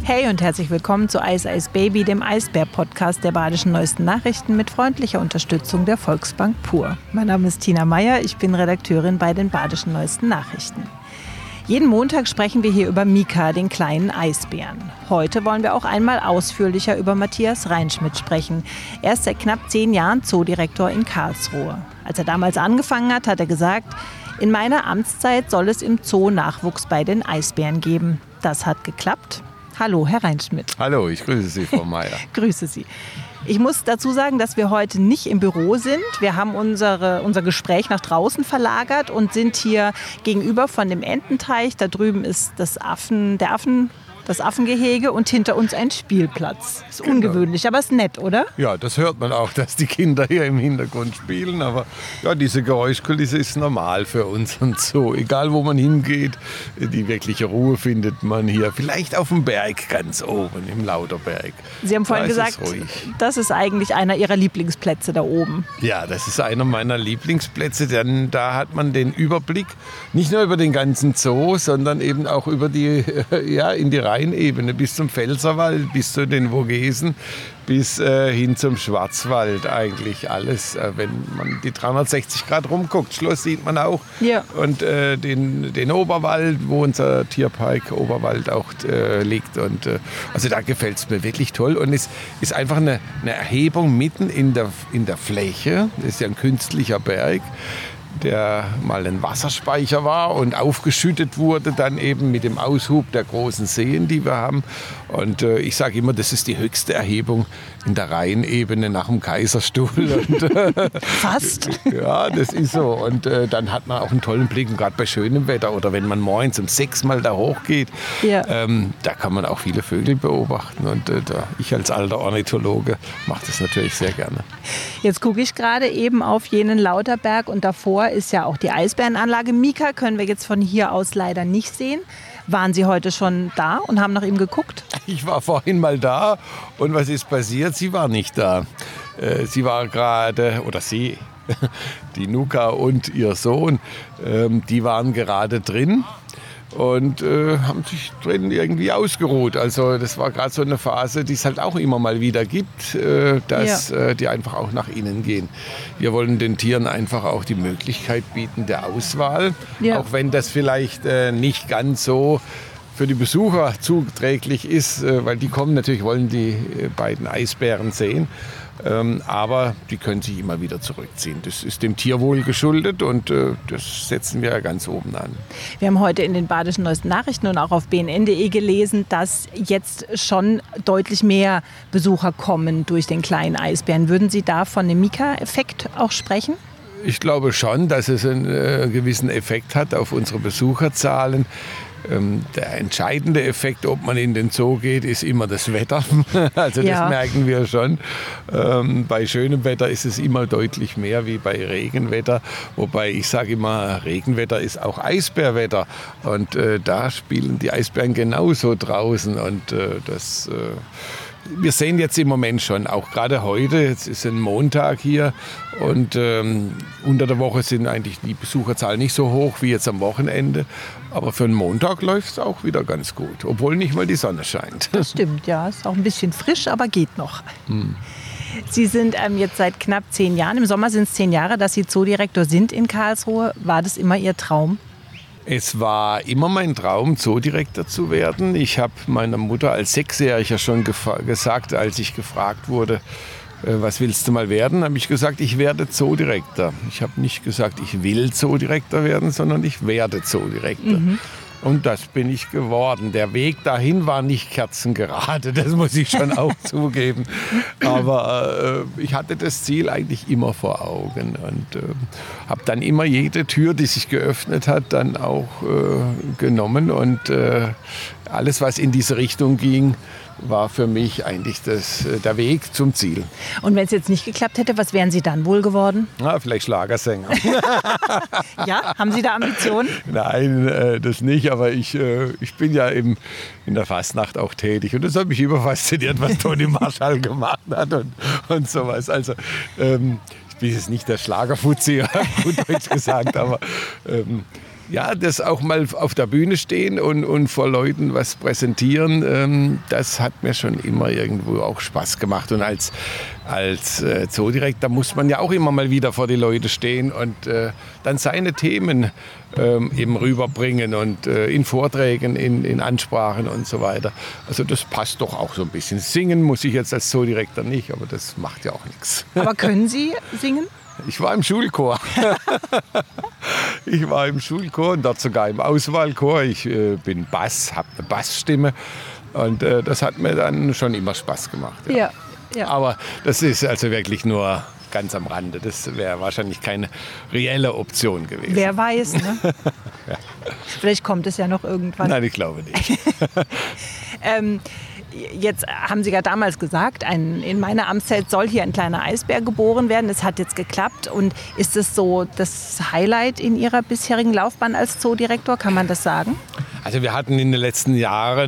Hey und herzlich willkommen zu Eis Eis Baby, dem Eisbär-Podcast der Badischen Neuesten Nachrichten mit freundlicher Unterstützung der Volksbank Pur. Mein Name ist Tina Meyer, ich bin Redakteurin bei den Badischen Neuesten Nachrichten. Jeden Montag sprechen wir hier über Mika, den kleinen Eisbären. Heute wollen wir auch einmal ausführlicher über Matthias Reinschmidt sprechen. Er ist seit knapp 10 Jahren Zoodirektor in Karlsruhe. Als er damals angefangen hat, hat er gesagt, in meiner Amtszeit soll es im Zoo Nachwuchs bei den Eisbären geben. Das hat geklappt. Hallo, Herr Reinschmidt. Hallo, ich grüße Sie, Frau Meyer. Grüße Sie. Ich muss dazu sagen, dass wir heute nicht im Büro sind. Wir haben unser Gespräch nach draußen verlagert und sind hier gegenüber von dem Ententeich. Da drüben ist das Affengehege und hinter uns ein Spielplatz. Ist ungewöhnlich, aber ist nett, oder? Ja, das hört man auch, dass die Kinder hier im Hintergrund spielen. Aber ja, diese Geräuschkulisse ist normal für uns und so. Egal, wo man hingeht, die wirkliche Ruhe findet man hier. Vielleicht auf dem Berg ganz oben, im Lauterberg. Sie haben vorhin gesagt, das ist eigentlich einer Ihrer Lieblingsplätze da oben. Ja, das ist einer meiner Lieblingsplätze, denn da hat man den Überblick nicht nur über den ganzen Zoo, sondern eben auch über in die Rheinebene bis zum Pfälzerwald, bis zu den Vogesen, bis hin zum Schwarzwald eigentlich alles. Wenn man die 360 Grad rumguckt, Schloss sieht man auch. Ja. Und den Oberwald, wo unser Tierpark Oberwald auch liegt. Und also da gefällt es mir wirklich toll. Und es ist einfach eine Erhebung mitten in der Fläche. Das ist ja ein künstlicher Berg, der mal ein Wasserspeicher war und aufgeschüttet wurde dann eben mit dem Aushub der großen Seen, die wir haben. Und ich sage immer, das ist die höchste Erhebung in der Rheinebene nach dem Kaiserstuhl. Und, fast. Ja, das ist so. Und dann hat man auch einen tollen Blick, und gerade bei schönem Wetter oder wenn man morgens um 6 mal da hochgeht, da kann man auch viele Vögel beobachten. Und ich als alter Ornithologe mache das natürlich sehr gerne. Jetzt gucke ich gerade eben auf jenen Lauterberg und davor ist ja auch die Eisbärenanlage. Mika können wir jetzt von hier aus leider nicht sehen. Waren Sie heute schon da und haben nach ihm geguckt? Ich war vorhin mal da und was ist passiert? Sie war nicht da. Sie war gerade, oder sie, die Nuka und ihr Sohn, die waren gerade drin und haben sich drin irgendwie ausgeruht. Also das war gerade so eine Phase, die es halt auch immer mal wieder gibt, dass die einfach auch nach innen gehen. Wir wollen den Tieren einfach auch die Möglichkeit bieten der Auswahl, auch wenn das vielleicht nicht ganz so für die Besucher zuträglich ist, weil die kommen natürlich, wollen die beiden Eisbären sehen. Aber die können sich immer wieder zurückziehen. Das ist dem Tierwohl geschuldet und das setzen wir ganz oben an. Wir haben heute in den Badischen Neuesten Nachrichten und auch auf bnn.de gelesen, dass jetzt schon deutlich mehr Besucher kommen durch den kleinen Eisbären. Würden Sie da von dem Mika-Effekt auch sprechen? Ich glaube schon, dass es einen gewissen Effekt hat auf unsere Besucherzahlen. Der entscheidende Effekt, ob man in den Zoo geht, ist immer das Wetter. Also das merken wir schon. Bei schönem Wetter ist es immer deutlich mehr wie bei Regenwetter. Wobei ich sage immer, Regenwetter ist auch Eisbärwetter. Und da spielen die Eisbären genauso draußen. Und wir sehen jetzt im Moment schon, auch gerade heute, jetzt ist ein Montag hier und unter der Woche sind eigentlich die Besucherzahlen nicht so hoch wie jetzt am Wochenende. Aber für einen Montag läuft es auch wieder ganz gut, obwohl nicht mal die Sonne scheint. Das stimmt, ja. Ist auch ein bisschen frisch, aber geht noch. Sie sind jetzt seit knapp 10 Jahren, im Sommer sind es 10 Jahre, dass Sie Zoodirektor sind in Karlsruhe. War das immer Ihr Traum? Es war immer mein Traum, Zoodirektor zu werden. Ich habe meiner Mutter als 6-Jähriger schon gesagt, als ich gefragt wurde, was willst du mal werden, habe ich gesagt, ich werde Zoodirektor. Ich habe nicht gesagt, ich will Zoodirektor werden, sondern ich werde Zoodirektor. Und das bin ich geworden. Der Weg dahin war nicht kerzengerade, das muss ich schon auch zugeben. Aber ich hatte das Ziel eigentlich immer vor Augen und habe dann immer jede Tür, die sich geöffnet hat, dann auch genommen. Und alles, was in diese Richtung ging, war für mich eigentlich der Weg zum Ziel. Und wenn es jetzt nicht geklappt hätte, was wären Sie dann wohl geworden? Vielleicht Schlagersänger. Ja, haben Sie da Ambitionen? Nein, das nicht, aber ich bin ja in der Fastnacht auch tätig und das hat mich immer fasziniert, was Toni Marshall gemacht hat und sowas. Also ich bin jetzt nicht der Schlagerfuzzi, gut Deutsch gesagt, aber ja, das auch mal auf der Bühne stehen und vor Leuten was präsentieren, das hat mir schon immer irgendwo auch Spaß gemacht. Und als Zoodirektor muss man ja auch immer mal wieder vor die Leute stehen und dann seine Themen eben rüberbringen und in Vorträgen, in Ansprachen und so weiter. Also das passt doch auch so ein bisschen. Singen muss ich jetzt als Zoodirektor nicht, aber das macht ja auch nichts. Aber können Sie singen? Ich war im Schulchor. Und dort sogar im Auswahlchor. Ich bin Bass, habe eine Bassstimme und das hat mir dann schon immer Spaß gemacht. Ja. Ja. Aber das ist also wirklich nur ganz am Rande. Das wäre wahrscheinlich keine reelle Option gewesen. Wer weiß, ne? Ja. Vielleicht kommt es ja noch irgendwann. Nein, ich glaube nicht. Jetzt haben Sie ja damals gesagt, in meiner Amtszeit soll hier ein kleiner Eisbär geboren werden. Das hat jetzt geklappt. Und ist es so das Highlight in Ihrer bisherigen Laufbahn als Zoodirektor? Kann man das sagen? Also wir hatten in den letzten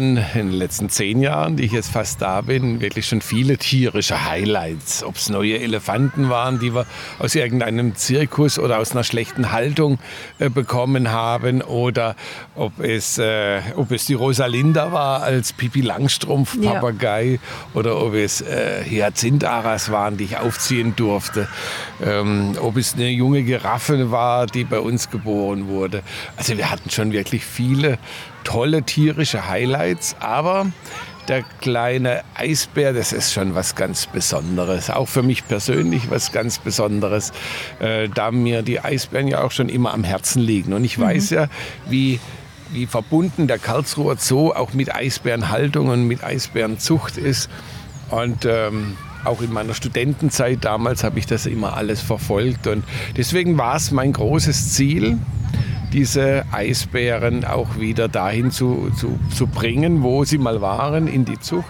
10 Jahren, die ich jetzt fast da bin, wirklich schon viele tierische Highlights. Ob es neue Elefanten waren, die wir aus irgendeinem Zirkus oder aus einer schlechten Haltung bekommen haben, oder ob es die Rosalinda war als Pipi Langstrumpf-Papagei, oder ob es Hyazintharas waren, die ich aufziehen durfte, ob es eine junge Giraffe war, die bei uns geboren wurde. Also wir hatten schon wirklich viele tolle tierische Highlights, aber der kleine Eisbär, das ist schon was ganz Besonderes. Auch für mich persönlich was ganz Besonderes, da mir die Eisbären ja auch schon immer am Herzen liegen. Und ich weiß ja, wie verbunden der Karlsruher Zoo auch mit Eisbärenhaltung und mit Eisbärenzucht ist. Und auch in meiner Studentenzeit damals habe ich das immer alles verfolgt. Und deswegen war es mein großes Ziel, diese Eisbären auch wieder dahin zu bringen, wo sie mal waren, in die Zucht.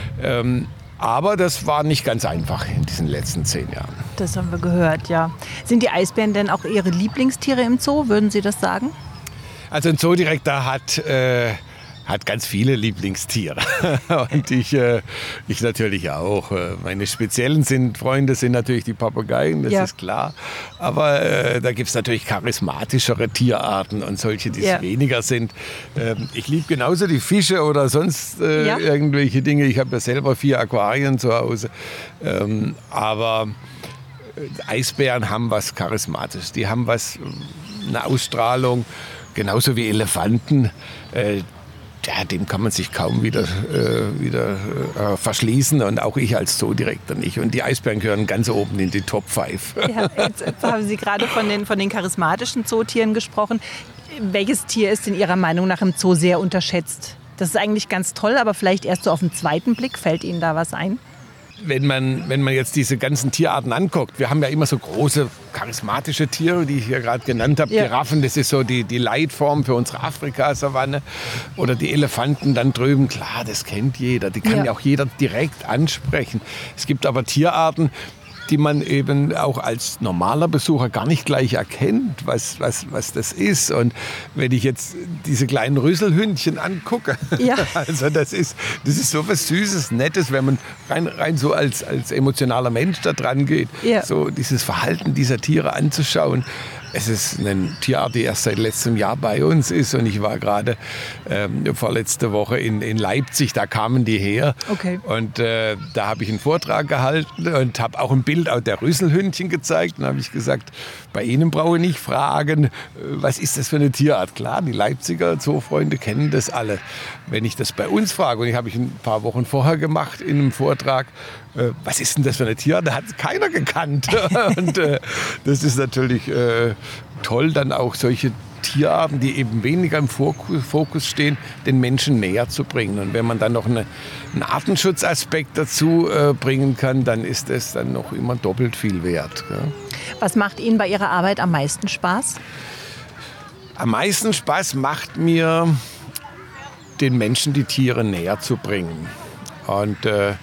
Aber das war nicht ganz einfach in diesen letzten 10 Jahren. Das haben wir gehört, ja. Sind die Eisbären denn auch Ihre Lieblingstiere im Zoo? Würden Sie das sagen? Also ein Zoodirektor hat ganz viele Lieblingstiere und ich natürlich auch. Meine speziellen Freunde sind natürlich die Papageien, das ist klar. Aber da gibt es natürlich charismatischere Tierarten und solche, die es weniger sind. Ich liebe genauso die Fische oder sonst irgendwelche Dinge. Ich habe ja selber 4 Aquarien zu Hause. Aber Eisbären haben was Charismatisches. Die haben eine Ausstrahlung, genauso wie Elefanten. Dem kann man sich kaum wieder verschließen, und auch ich als Zoodirektor nicht. Und die Eisbären gehören ganz oben in die Top 5. Ja, jetzt haben Sie gerade von den charismatischen Zootieren gesprochen. Welches Tier ist in Ihrer Meinung nach im Zoo sehr unterschätzt? Das ist eigentlich ganz toll, aber vielleicht erst so auf den zweiten Blick. Fällt Ihnen da was ein? Wenn man jetzt diese ganzen Tierarten anguckt, wir haben ja immer so große charismatische Tiere, die ich hier gerade genannt habe. Giraffen, das ist so die Leitform für unsere Afrika-Savanne. Oder die Elefanten dann drüben, klar, das kennt jeder. Die kann ja auch jeder direkt ansprechen. Es gibt aber Tierarten, die man eben auch als normaler Besucher gar nicht gleich erkennt, was das ist. Und wenn ich jetzt diese kleinen Rüsselhündchen angucke, also das ist so was Süßes, Nettes, wenn man rein so als emotionaler Mensch da dran geht, so dieses Verhalten dieser Tiere anzuschauen. Es ist eine Tierart, die erst seit letztem Jahr bei uns ist. Und ich war gerade vorletzte Woche in Leipzig, da kamen die her. Okay. Und da habe ich einen Vortrag gehalten und habe auch ein Bild der Rüsselhündchen gezeigt. Und habe ich gesagt, bei Ihnen brauche ich nicht fragen, was ist das für eine Tierart? Klar, die Leipziger Zoofreunde kennen das alle. Wenn ich das bei uns frage, und ich habe ein paar Wochen vorher gemacht in einem Vortrag, was ist denn das für eine Tierart? Da hat es keiner gekannt. Und das ist natürlich toll, dann auch solche Tierarten, die eben weniger im Fokus stehen, den Menschen näher zu bringen. Und wenn man dann noch einen Artenschutzaspekt dazu bringen kann, dann ist es dann noch immer doppelt viel wert. Ja. Was macht Ihnen bei Ihrer Arbeit am meisten Spaß? Am meisten Spaß macht mir, den Menschen die Tiere näher zu bringen. Und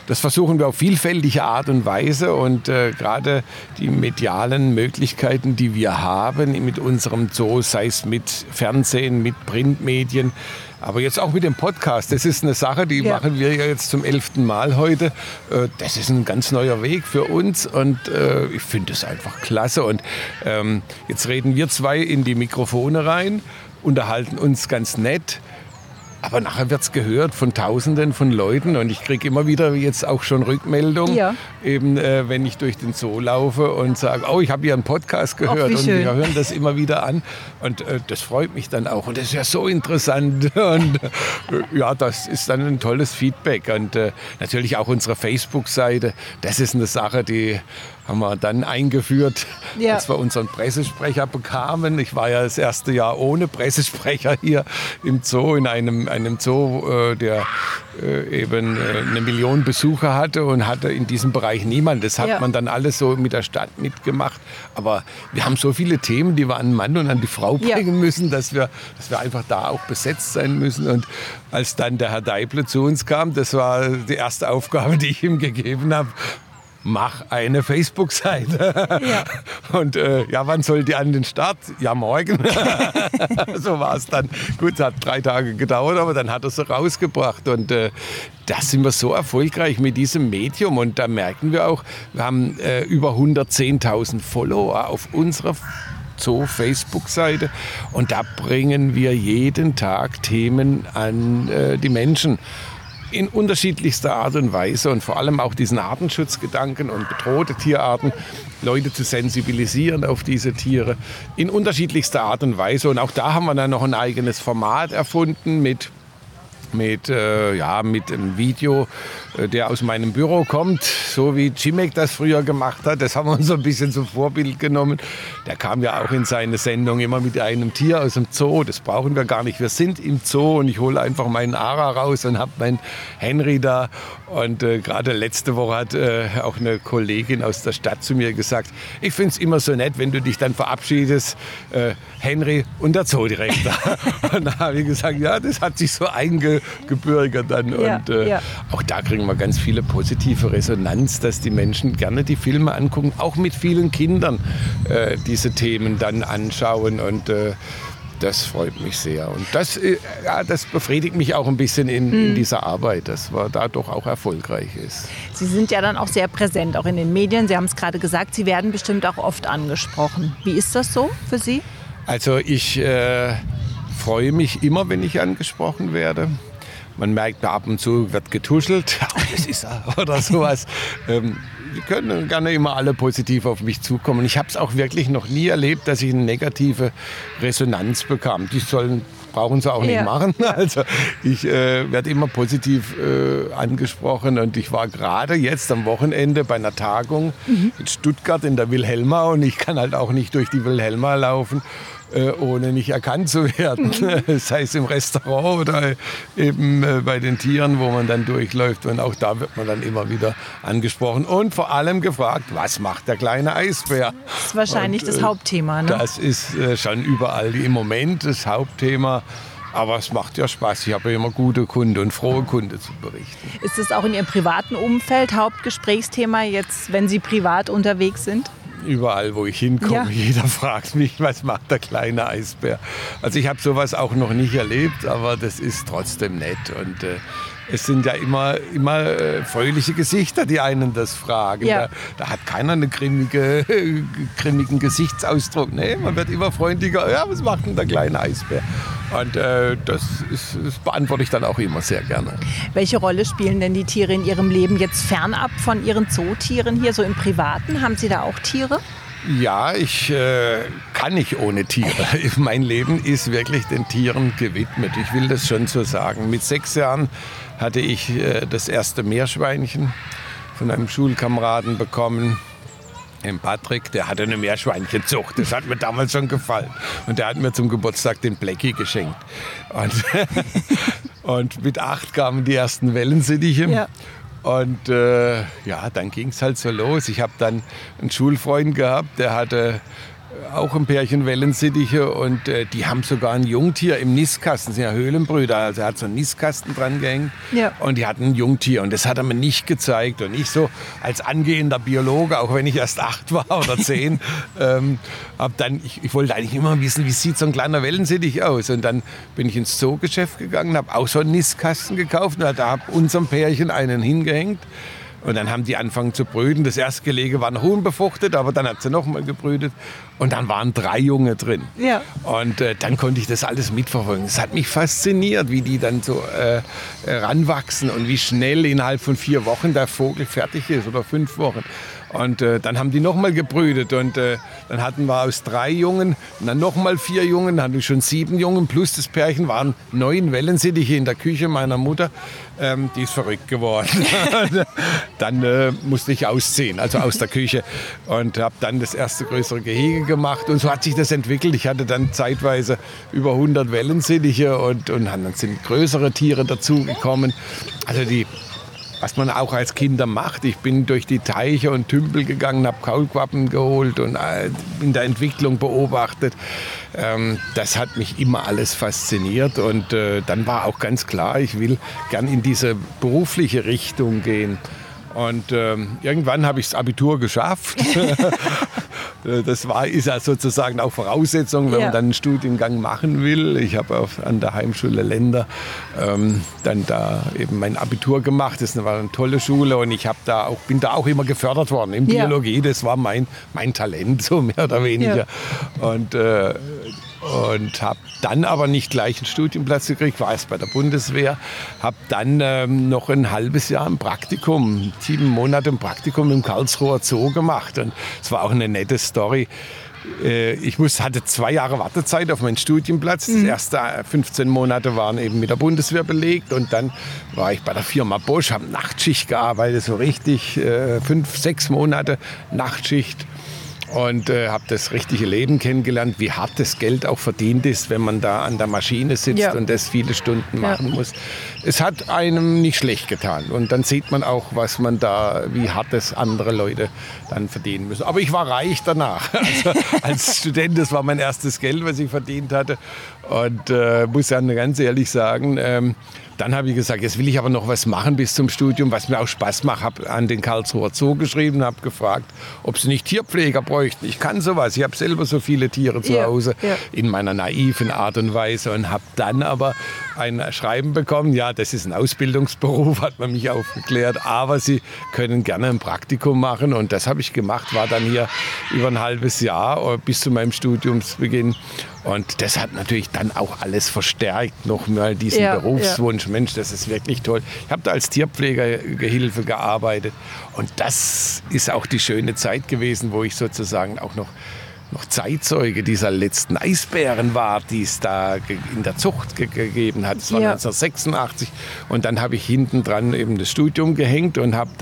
das versuchen wir auf vielfältige Art und Weise. Und gerade die medialen Möglichkeiten, die wir haben mit unserem Zoo, sei es mit Fernsehen, mit Printmedien, aber jetzt auch mit dem Podcast, das ist eine Sache, die machen wir ja jetzt zum 11. Mal heute. Das ist ein ganz neuer Weg für uns und ich finde es einfach klasse. Und jetzt reden wir zwei in die Mikrofone rein, unterhalten uns ganz nett. Aber nachher wird es gehört von Tausenden von Leuten und ich kriege immer wieder jetzt auch schon Rückmeldungen, eben wenn ich durch den Zoo laufe und sage, oh, ich habe hier einen Podcast gehört und wir hören das immer wieder an und das freut mich dann auch und das ist ja so interessant und ja, das ist dann ein tolles Feedback und natürlich auch unsere Facebook-Seite, das ist eine Sache, die haben wir dann eingeführt, als wir unseren Pressesprecher bekamen. Ich war ja das erste Jahr ohne Pressesprecher hier im Zoo, in einem Zoo, der eben 1 Million Besucher hatte und hatte in diesem Bereich niemand. Das hat man dann alles so mit der Stadt mitgemacht. Aber wir haben so viele Themen, die wir an den Mann und an die Frau bringen müssen, dass wir einfach da auch besetzt sein müssen. Und als dann der Herr Deible zu uns kam, das war die erste Aufgabe, die ich ihm gegeben habe, mach eine Facebook-Seite. Und wann soll die an den Start? Ja, morgen. So war es dann. Gut, es hat 3 Tage gedauert, aber dann hat er sie rausgebracht. Und da sind wir so erfolgreich mit diesem Medium. Und da merken wir auch, wir haben über 110.000 Follower auf unserer Zoo-Facebook-Seite. Und da bringen wir jeden Tag Themen an die Menschen. In unterschiedlichster Art und Weise und vor allem auch diesen Artenschutzgedanken und bedrohte Tierarten, Leute zu sensibilisieren auf diese Tiere in unterschiedlichster Art und Weise. Und auch da haben wir dann noch ein eigenes Format erfunden mit einem Video, der aus meinem Büro kommt, so wie Cimek das früher gemacht hat. Das haben wir uns so ein bisschen zum Vorbild genommen. Der kam ja auch in seine Sendung immer mit einem Tier aus dem Zoo. Das brauchen wir gar nicht. Wir sind im Zoo und ich hole einfach meinen Ara raus und habe meinen Henry da. Und gerade letzte Woche hat auch eine Kollegin aus der Stadt zu mir gesagt, ich finde es immer so nett, wenn du dich dann verabschiedest, Henry und der Zoodirektor. Und da habe ich gesagt, ja, das hat sich so eingebürgert dann. Und auch da kriegen wir ganz viele positive Resonanz, dass die Menschen gerne die Filme angucken, auch mit vielen Kindern diese Themen dann anschauen. Und das freut mich sehr. Und das befriedigt mich auch ein bisschen in dieser Arbeit, dass man da doch auch erfolgreich ist. Sie sind ja dann auch sehr präsent, auch in den Medien. Sie haben es gerade gesagt, Sie werden bestimmt auch oft angesprochen. Wie ist das so für Sie? Also ich freue mich immer, wenn ich angesprochen werde. Man merkt, ab und zu wird getuschelt, das ist er oder sowas. Die können gerne immer alle positiv auf mich zukommen. Ich habe es auch wirklich noch nie erlebt, dass ich eine negative Resonanz bekam. Brauchen sie auch nicht machen. Also ich werde immer positiv angesprochen und ich war gerade jetzt am Wochenende bei einer Tagung in Stuttgart in der Wilhelma und ich kann halt auch nicht durch die Wilhelma laufen, ohne nicht erkannt zu werden. Sei es im Restaurant oder eben bei den Tieren, wo man dann durchläuft. Und auch da wird man dann immer wieder angesprochen und vor allem gefragt, was macht der kleine Eisbär? Das ist wahrscheinlich das Hauptthema, ne? Das ist schon überall im Moment das Hauptthema. Aber es macht ja Spaß. Ich habe ja immer gute Kunde und frohe Kunde zu berichten. Ist es auch in Ihrem privaten Umfeld Hauptgesprächsthema jetzt, wenn Sie privat unterwegs sind? Überall, wo ich hinkomme, jeder fragt mich, was macht der kleine Eisbär? Also ich habe sowas auch noch nicht erlebt, aber das ist trotzdem nett. Und es sind ja immer fröhliche Gesichter, die einen das fragen. Ja. Da hat keiner einen grimmigen Gesichtsausdruck. Nee, man wird immer freundlicher. Ja, was macht denn der kleine Eisbär? Und das beantworte ich dann auch immer sehr gerne. Welche Rolle spielen denn die Tiere in Ihrem Leben jetzt fernab von Ihren Zootieren hier, so im Privaten? Haben Sie da auch Tiere? Ja, ich kann nicht ohne Tiere. Mein Leben ist wirklich den Tieren gewidmet. Ich will das schon so sagen. Mit 6 Jahren hatte ich das erste Meerschweinchen von einem Schulkameraden bekommen. Den Patrick, der hatte eine Meerschweinchenzucht. Das hat mir damals schon gefallen. Und der hat mir zum Geburtstag den Blackie geschenkt. Und mit 8 kamen die ersten Wellensittiche. Ja. Und dann ging es halt so los. Ich habe dann einen Schulfreund gehabt, der hatte auch ein Pärchen Wellensittiche und die haben sogar ein Jungtier im Nistkasten, das sind ja Höhlenbrüder, also er hat so einen Nistkasten dran gehängt und die hatten ein Jungtier und das hat er mir nicht gezeigt und ich so als angehender Biologe, auch wenn ich erst 8 war oder 10, ich wollte eigentlich immer wissen, wie sieht so ein kleiner Wellensittich aus und dann bin ich ins Zoogeschäft gegangen, habe auch so einen Nistkasten gekauft und da habe unserem Pärchen einen hingehängt. Und dann haben die angefangen zu brüten. Das erste Gelege war noch unbefruchtet, aber dann hat sie noch mal gebrütet. Und dann waren 3 Junge drin. Ja. Und dann konnte ich das alles mitverfolgen. Es hat mich fasziniert, wie die dann so ranwachsen und wie schnell innerhalb von 4 Wochen der Vogel fertig ist oder 5 Wochen. Und dann haben die noch mal gebrütet und dann hatten wir aus 3 Jungen, dann noch mal 4 Jungen, dann hatten wir schon 7 Jungen, plus das Pärchen waren 9 Wellensittiche in der Küche meiner Mutter. Die ist verrückt geworden. Dann musste ich ausziehen, also aus der Küche und habe dann das erste größere Gehege gemacht und so hat sich das entwickelt. Ich hatte dann zeitweise über 100 Wellensittiche und dann sind größere Tiere dazugekommen. Also was man auch als Kinder macht. Ich bin durch die Teiche und Tümpel gegangen, habe Kaulquappen geholt und in der Entwicklung beobachtet. Das hat mich immer alles fasziniert und dann war auch ganz klar, ich will gern in diese berufliche Richtung gehen. Und irgendwann habe ich das Abitur geschafft. Das ist ja sozusagen auch Voraussetzung, wenn man dann einen Studiengang machen will. Ich habe an der Heimschule Lender dann da eben mein Abitur gemacht. Das war eine tolle Schule und ich bin da auch immer gefördert worden in Biologie. Das war mein Talent, so mehr oder weniger. Ja. Und habe dann aber nicht gleich einen Studienplatz gekriegt, war erst bei der Bundeswehr, habe dann noch ein halbes Jahr ein Praktikum, 7 Monate ein Praktikum im Karlsruher Zoo gemacht und es war auch eine nette Story. Ich hatte 2 Jahre Wartezeit auf meinen Studienplatz. Das erste 15 Monate waren eben mit der Bundeswehr belegt und dann war ich bei der Firma Bosch, habe Nachtschicht gearbeitet, so richtig 5, 6 Monate Nachtschicht. Und habe das richtige Leben kennengelernt, wie hart das Geld auch verdient ist, wenn man da an der Maschine sitzt und das viele Stunden machen muss. Es hat einem nicht schlecht getan. Und dann sieht man auch, wie hart das andere Leute dann verdienen müssen. Aber ich war reich danach. Also als Student, das war mein erstes Geld, was ich verdient hatte. Und muss dann ganz ehrlich sagen, dann habe ich gesagt, jetzt will ich aber noch was machen bis zum Studium, was mir auch Spaß macht. Habe an den Karlsruher Zoo geschrieben, habe gefragt, ob sie nicht Tierpfleger bräuchten. Ich kann sowas. Ich habe selber so viele Tiere zu Hause in meiner naiven Art und Weise und habe dann aber ein Schreiben bekommen. Ja, das ist ein Ausbildungsberuf, hat man mich aufgeklärt, aber Sie können gerne ein Praktikum machen und das habe ich gemacht. War dann hier über ein halbes Jahr bis zu meinem Studiumsbeginn. Und das hat natürlich dann auch alles verstärkt, nochmal diesen Berufswunsch. Mensch, das ist wirklich toll. Ich habe da als Tierpflegergehilfe gearbeitet. Und das ist auch die schöne Zeit gewesen, wo ich sozusagen auch noch Zeitzeuge dieser letzten Eisbären war, die es da in der Zucht gegeben hat. Das war 1986. Und dann habe ich hinten dran eben das Studium gehängt und habe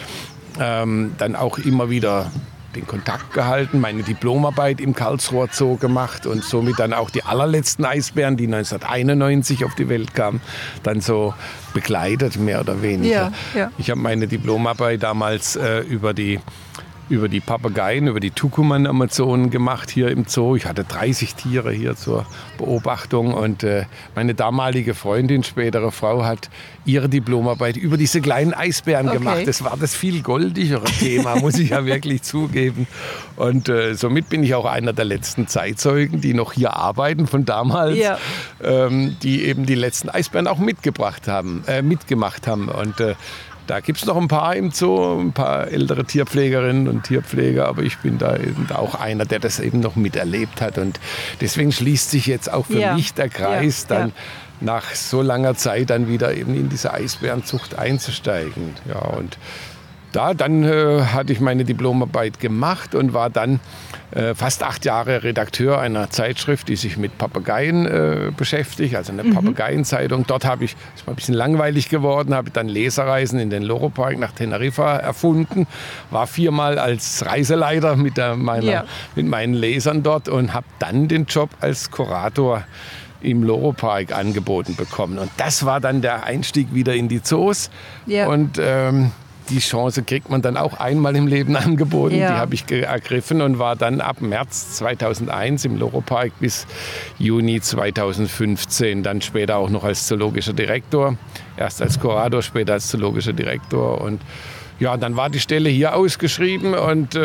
dann auch immer wieder den Kontakt gehalten, meine Diplomarbeit im Karlsruher Zoo gemacht und somit dann auch die allerletzten Eisbären, die 1991 auf die Welt kamen, dann so begleitet, mehr oder weniger. Ich habe meine Diplomarbeit damals über die Papageien, über die Tucuman-Amazonen gemacht hier im Zoo. Ich hatte 30 Tiere hier zur Beobachtung und meine damalige Freundin, spätere Frau, hat ihre Diplomarbeit über diese kleinen Eisbären gemacht. Das war das viel goldigere Thema, muss ich ja wirklich zugeben. Und somit bin ich auch einer der letzten Zeitzeugen, die noch hier arbeiten von damals, die eben die letzten Eisbären auch mitgemacht haben. Und da gibt es noch ein paar im Zoo, ein paar ältere Tierpflegerinnen und Tierpfleger, aber ich bin da eben auch einer, der das eben noch miterlebt hat. Und deswegen schließt sich jetzt auch für mich der Kreis, dann nach so langer Zeit dann wieder eben in diese Eisbärenzucht einzusteigen. Ja, und dann hatte ich meine Diplomarbeit gemacht und war dann fast 8 Jahre Redakteur einer Zeitschrift, die sich mit Papageien beschäftigt, also eine Papageienzeitung. Dort ist mal ein bisschen langweilig geworden, habe dann Leserreisen in den Loro-Park nach Teneriffa erfunden, war 4-mal als Reiseleiter mit meinen Lesern dort und habe dann den Job als Kurator im Loro-Park angeboten bekommen. Und das war dann der Einstieg wieder in die Zoos. Und die Chance kriegt man dann auch einmal im Leben angeboten. Ja. Die habe ich ergriffen und war dann ab März 2001 im Loro-Park bis Juni 2015. Dann später auch noch als zoologischer Direktor. Erst als Kurator, später als zoologischer Direktor. Und ja, dann war die Stelle hier ausgeschrieben und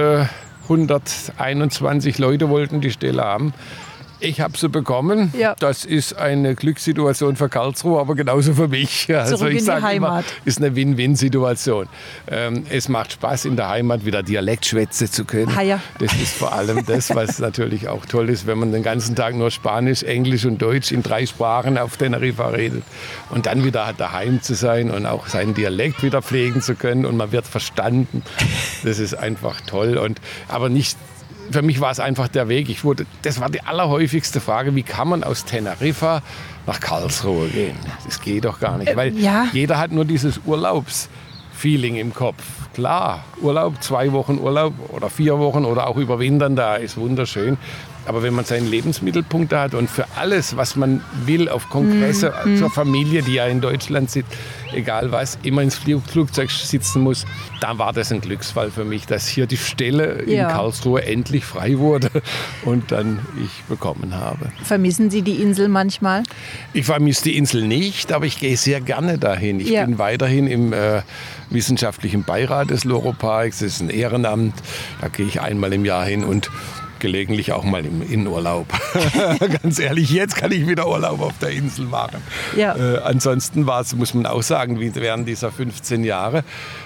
121 Leute wollten die Stelle haben. Ich habe sie bekommen. Ja. Das ist eine Glückssituation für Karlsruhe, aber genauso für mich. Also Zurück in ich die sage immer, Heimat. ist eine Win-Win-Situation. Es macht Spaß, in der Heimat wieder Dialektschwätze zu können. Ah, ja. Das ist vor allem das, was natürlich auch toll ist, wenn man den ganzen Tag nur Spanisch, Englisch und Deutsch in 3 Sprachen auf Teneriffa redet. Und dann wieder daheim zu sein und auch seinen Dialekt wieder pflegen zu können und man wird verstanden. Das ist einfach toll. Aber nicht... Für mich war es einfach der Weg. Das war die allerhäufigste Frage, wie kann man aus Teneriffa nach Karlsruhe gehen? Das geht doch gar nicht, weil jeder hat nur dieses Urlaubsfeeling im Kopf. Klar, Urlaub, 2 Wochen Urlaub oder 4 Wochen oder auch überwintern da ist wunderschön. Aber wenn man seinen Lebensmittelpunkt da hat und für alles, was man will, auf Kongresse, zur Familie, die ja in Deutschland sitzt, egal was, immer ins Flugzeug sitzen muss, dann war das ein Glücksfall für mich, dass hier die Stelle in Karlsruhe endlich frei wurde und dann ich bekommen habe. Vermissen Sie die Insel manchmal? Ich vermisse die Insel nicht, aber ich gehe sehr gerne dahin. Ich bin weiterhin im wissenschaftlichen Beirat des Loro-Parks. Das ist ein Ehrenamt, da gehe ich einmal im Jahr hin und gelegentlich auch mal in Urlaub. Ganz ehrlich, jetzt kann ich wieder Urlaub auf der Insel machen. Ja. Ansonsten war es, muss man auch sagen, während dieser 15 Jahre,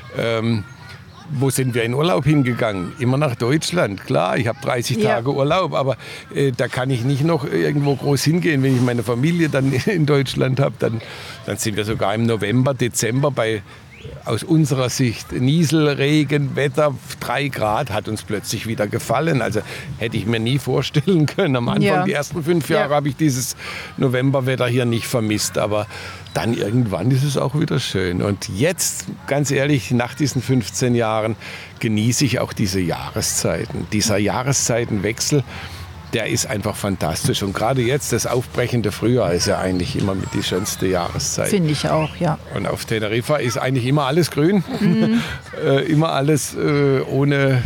wo sind wir in Urlaub hingegangen? Immer nach Deutschland. Klar, ich habe 30 Tage Urlaub, aber da kann ich nicht noch irgendwo groß hingehen. Wenn ich meine Familie dann in Deutschland habe, dann sind wir sogar im November, Dezember bei aus unserer Sicht Niesel, Regen, Wetter, 3 Grad hat uns plötzlich wieder gefallen. Also hätte ich mir nie vorstellen können. Am Anfang, die ersten 5 Jahre, habe ich dieses Novemberwetter hier nicht vermisst. Aber dann irgendwann ist es auch wieder schön. Und jetzt, ganz ehrlich, nach diesen 15 Jahren genieße ich auch diese Jahreszeiten. Dieser Jahreszeitenwechsel, der ist einfach fantastisch. Und gerade jetzt, das aufbrechende Frühjahr ist ja eigentlich immer mit die schönste Jahreszeit. Finde ich auch, ja. Und auf Teneriffa ist eigentlich immer alles grün. Immer alles ohne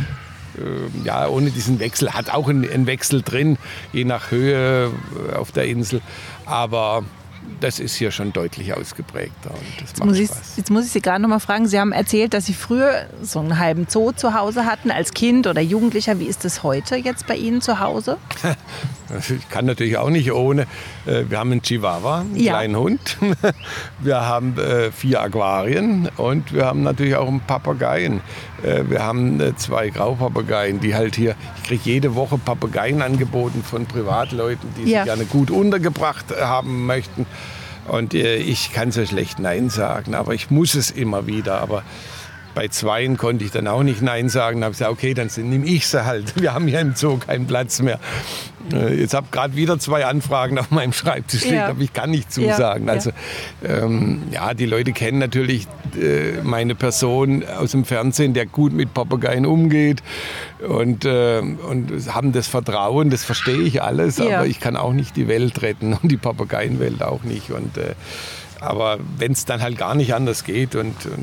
diesen Wechsel. Hat auch einen Wechsel drin, je nach Höhe auf der Insel. Aber das ist hier schon deutlich ausgeprägter. Und das macht Spaß. Jetzt muss ich Sie gerade noch mal fragen, Sie haben erzählt, dass Sie früher so einen halben Zoo zu Hause hatten, als Kind oder Jugendlicher. Wie ist das heute jetzt bei Ihnen zu Hause? Ich kann natürlich auch nicht ohne. Wir haben einen Chihuahua, einen kleinen Hund. Wir haben 4 Aquarien und wir haben natürlich auch einen Papageien. Wir haben 2 Graupapageien, die halt hier, ich kriege jede Woche Papageien angeboten von Privatleuten, die sich gerne gut untergebracht haben möchten. Und ich kann so schlecht Nein sagen, aber ich muss es immer wieder. Aber bei 2 konnte ich dann auch nicht Nein sagen. Da habe ich gesagt, okay, dann nehme ich sie halt. Wir haben hier im Zoo keinen Platz mehr. Jetzt habe ich gerade wieder 2 Anfragen auf meinem Schreibtisch liegen, aber ich kann nicht zusagen. Also die Leute kennen natürlich meine Person aus dem Fernsehen, der gut mit Papageien umgeht und haben das Vertrauen, das verstehe ich alles, aber ich kann auch nicht die Welt retten und die Papageienwelt auch nicht. Aber wenn es dann halt gar nicht anders geht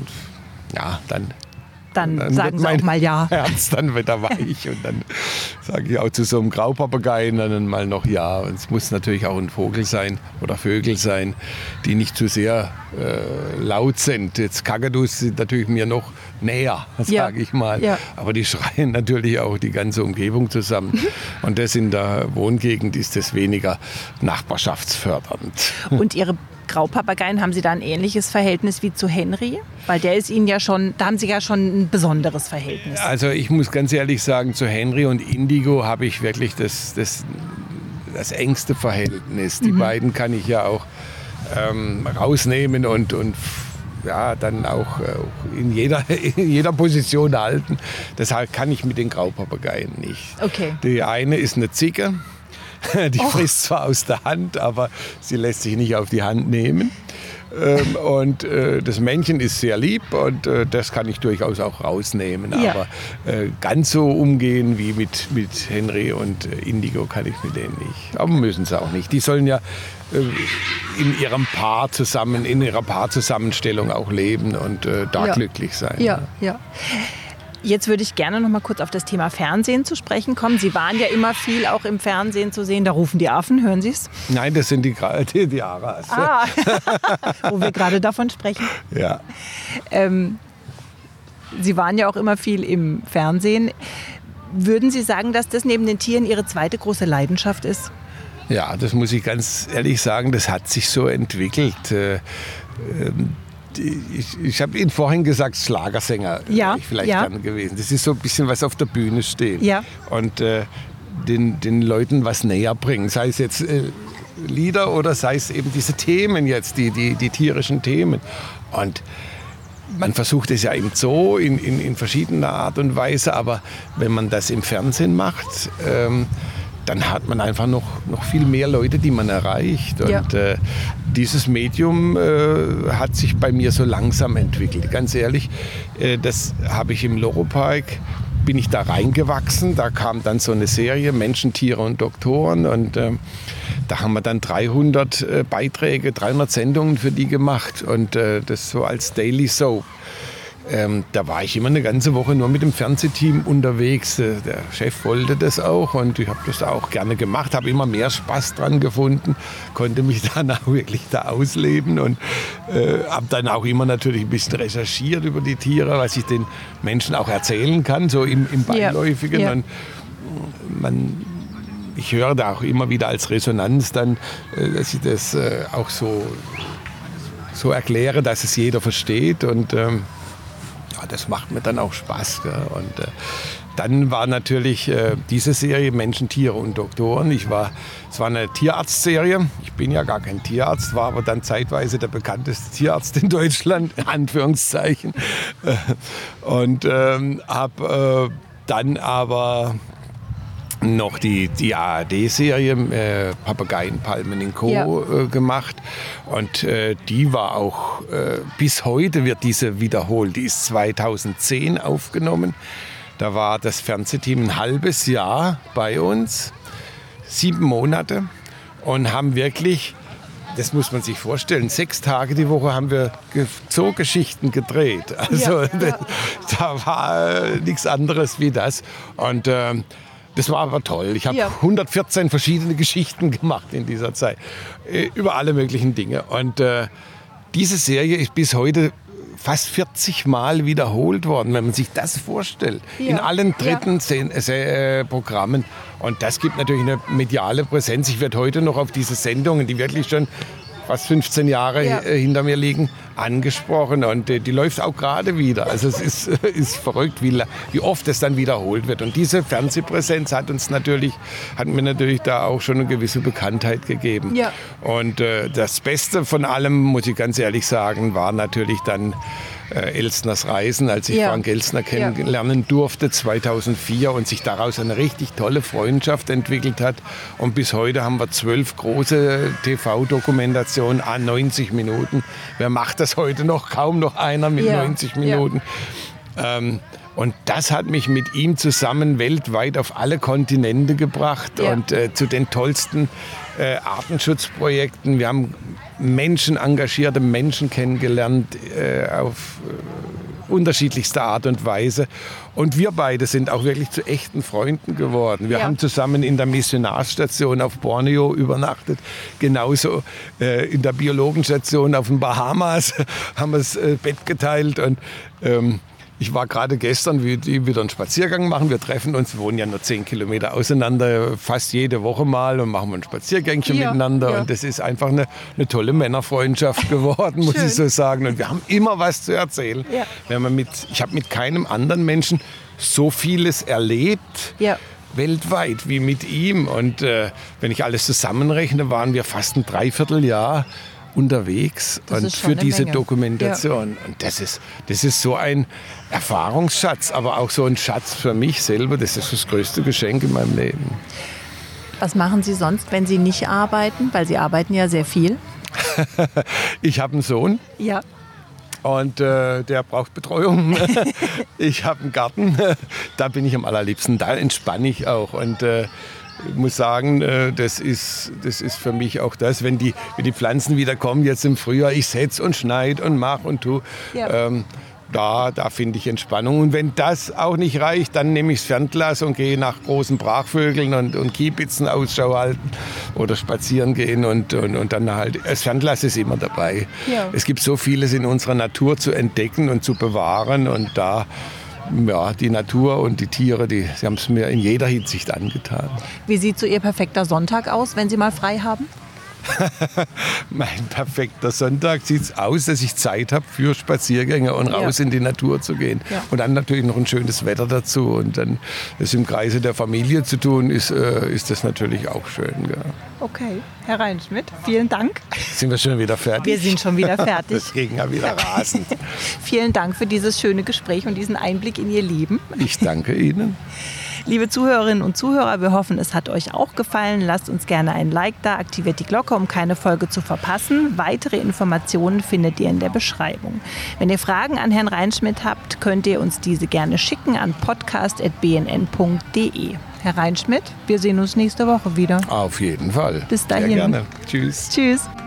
dann sagen Sie auch mal ja. Herz dann wieder weich und dann sage ich auch zu so einem Graupapageien dann mal noch ja. Und es muss natürlich auch ein Vogel sein oder Vögel sein, die nicht zu sehr laut sind. Jetzt Kakadus sind natürlich mir noch näher, sage ich mal. Ja. Aber die schreien natürlich auch die ganze Umgebung zusammen. Und das in der Wohngegend ist das weniger nachbarschaftsfördernd. Und Ihre Graupapageien, haben Sie da ein ähnliches Verhältnis wie zu Henry? Weil der ist Ihnen ja schon, da haben Sie ja schon ein besonderes Verhältnis. Also ich muss ganz ehrlich sagen, zu Henry und Indigo habe ich wirklich das engste Verhältnis. Die beiden kann ich ja auch rausnehmen und dann auch in jeder Position halten. Deshalb kann ich mit den Graupapageien nicht. Okay. Die eine ist eine Zicke. Die frisst zwar aus der Hand, aber sie lässt sich nicht auf die Hand nehmen. Und das Männchen ist sehr lieb und das kann ich durchaus auch rausnehmen. Ja. Aber ganz so umgehen wie mit Henry und Indigo kann ich mit denen nicht. Aber müssen sie auch nicht. Die sollen ja in ihrer Paarzusammenstellung auch leben und da glücklich sein. Ja. Jetzt würde ich gerne noch mal kurz auf das Thema Fernsehen zu sprechen kommen. Sie waren ja immer viel auch im Fernsehen zu sehen. Da rufen die Affen, hören Sie es? Nein, das sind die Aras. Wo wir gerade davon sprechen. Ja. Sie waren ja auch immer viel im Fernsehen. Würden Sie sagen, dass das neben den Tieren Ihre zweite große Leidenschaft ist? Ja, das muss ich ganz ehrlich sagen, das hat sich so entwickelt. Ich habe Ihnen vorhin gesagt, Schlagersänger wäre ich vielleicht gerne gewesen. Das ist so ein bisschen was auf der Bühne stehen und den Leuten was näher bringen. Sei es jetzt Lieder oder sei es eben diese Themen jetzt, die tierischen Themen. Und man versucht es ja im Zoo in verschiedener Art und Weise, aber wenn man das im Fernsehen macht, dann hat man einfach noch viel mehr Leute, die man erreicht. Und dieses Medium hat sich bei mir so langsam entwickelt. Ganz ehrlich, das habe ich im Loro-Park, bin ich da reingewachsen. Da kam dann so eine Serie, Menschen, Tiere und Doktoren. Und da haben wir dann 300 Beiträge, 300 Sendungen für die gemacht. Und das so als Daily Soap. Da war ich immer eine ganze Woche nur mit dem Fernsehteam unterwegs. Der Chef wollte das auch und ich habe das auch gerne gemacht, habe immer mehr Spaß dran gefunden, konnte mich dann auch wirklich da ausleben und habe dann auch immer natürlich ein bisschen recherchiert über die Tiere, was ich den Menschen auch erzählen kann, so im Beiläufigen. Ja. Und ich höre da auch immer wieder als Resonanz dann, dass ich das auch so erkläre, dass es jeder versteht und das macht mir dann auch Spaß. Gell? Und dann war natürlich diese Serie Menschen, Tiere und Doktoren. Es war eine Tierarztserie. Ich bin ja gar kein Tierarzt, war aber dann zeitweise der bekannteste Tierarzt in Deutschland, in Anführungszeichen. Und habe dann aber noch die ARD-Serie Papageien, Palmen in Co. gemacht und die war auch, bis heute wird diese wiederholt. Die ist 2010 aufgenommen. Da war das Fernsehteam ein halbes Jahr bei uns, 7 Monate und haben wirklich, das muss man sich vorstellen, 6 Tage die Woche haben wir Zoogeschichten gedreht. Also da war nichts anderes wie das und das war aber toll. Ich habe 114 verschiedene Geschichten gemacht in dieser Zeit. Über alle möglichen Dinge. Und diese Serie ist bis heute fast 40 Mal wiederholt worden, wenn man sich das vorstellt. In allen dritten Programmen. Und das gibt natürlich eine mediale Präsenz. Ich werde heute noch auf diese Sendungen, die wirklich schon fast 15 Jahre hinter mir liegen, angesprochen und die läuft auch gerade wieder. Also es ist verrückt, wie oft es dann wiederholt wird. Und diese Fernsehpräsenz hat mir natürlich da auch schon eine gewisse Bekanntheit gegeben. Ja. Und das Beste von allem, muss ich ganz ehrlich sagen, war natürlich dann Elstners Reisen, als ich Frank Elstner kennenlernen durfte 2004 und sich daraus eine richtig tolle Freundschaft entwickelt hat. Und bis heute haben wir 12 große TV-Dokumentationen an 90 Minuten. Wer macht das heute noch? Kaum noch einer mit 90 Minuten. Und das hat mich mit ihm zusammen weltweit auf alle Kontinente gebracht und zu den tollsten Artenschutzprojekten. Wir haben engagierte Menschen kennengelernt auf unterschiedlichste Art und Weise. Und wir beide sind auch wirklich zu echten Freunden geworden. Wir haben zusammen in der Missionarsstation auf Borneo übernachtet. Genauso in der Biologenstation auf den Bahamas haben wir das Bett geteilt. Und ich war gerade gestern wieder einen Spaziergang machen. Wir treffen uns, wir wohnen ja nur 10 Kilometer auseinander, fast jede Woche mal und machen ein Spaziergängchen miteinander. Ja. Und das ist einfach eine tolle Männerfreundschaft geworden, muss ich so sagen. Und wir haben immer was zu erzählen. Ja. Ich habe mit keinem anderen Menschen so vieles erlebt. Ja. Weltweit wie mit ihm. Und wenn ich alles zusammenrechne, waren wir fast ein Dreivierteljahr unterwegs und für diese Menge. Dokumentation. Ja. Und das ist so ein Erfahrungsschatz, aber auch so ein Schatz für mich selber. Das ist das größte Geschenk in meinem Leben. Was machen Sie sonst, wenn Sie nicht arbeiten? Weil Sie arbeiten ja sehr viel. Ich habe einen Sohn. Ja. Und der braucht Betreuung. Ich habe einen Garten, da bin ich am allerliebsten, da entspanne ich auch. Und ich muss sagen, das ist für mich auch das, wenn die Pflanzen wieder kommen, jetzt im Frühjahr, ich setze und schneide und mache und tue. Ja. Da finde ich Entspannung. Und wenn das auch nicht reicht, dann nehme ich das Fernglas und gehe nach großen Brachvögeln und Kiebitzen Ausschau halten oder spazieren gehen und dann halt, das Fernglas ist immer dabei. Ja. Es gibt so vieles in unserer Natur zu entdecken und zu bewahren und da, ja, die Natur und die Tiere, sie haben es mir in jeder Hinsicht angetan. Wie sieht so Ihr perfekter Sonntag aus, wenn Sie mal frei haben? Mein perfekter Sonntag sieht es aus, dass ich Zeit habe für Spaziergänge und raus in die Natur zu gehen. Ja. Und dann natürlich noch ein schönes Wetter dazu. Und dann das im Kreise der Familie zu tun, ist das natürlich auch schön. Ja. Okay, Herr Reinschmidt, vielen Dank. Sind wir schon wieder fertig? Wir sind schon wieder fertig. Das ging ja wieder rasend. Vielen Dank für dieses schöne Gespräch und diesen Einblick in Ihr Leben. Ich danke Ihnen. Liebe Zuhörerinnen und Zuhörer, wir hoffen, es hat euch auch gefallen. Lasst uns gerne ein Like da, aktiviert die Glocke, um keine Folge zu verpassen. Weitere Informationen findet ihr in der Beschreibung. Wenn ihr Fragen an Herrn Reinschmidt habt, könnt ihr uns diese gerne schicken an podcast@bnn.de. Herr Reinschmidt, wir sehen uns nächste Woche wieder. Auf jeden Fall. Bis dahin. Sehr gerne. Tschüss. Tschüss.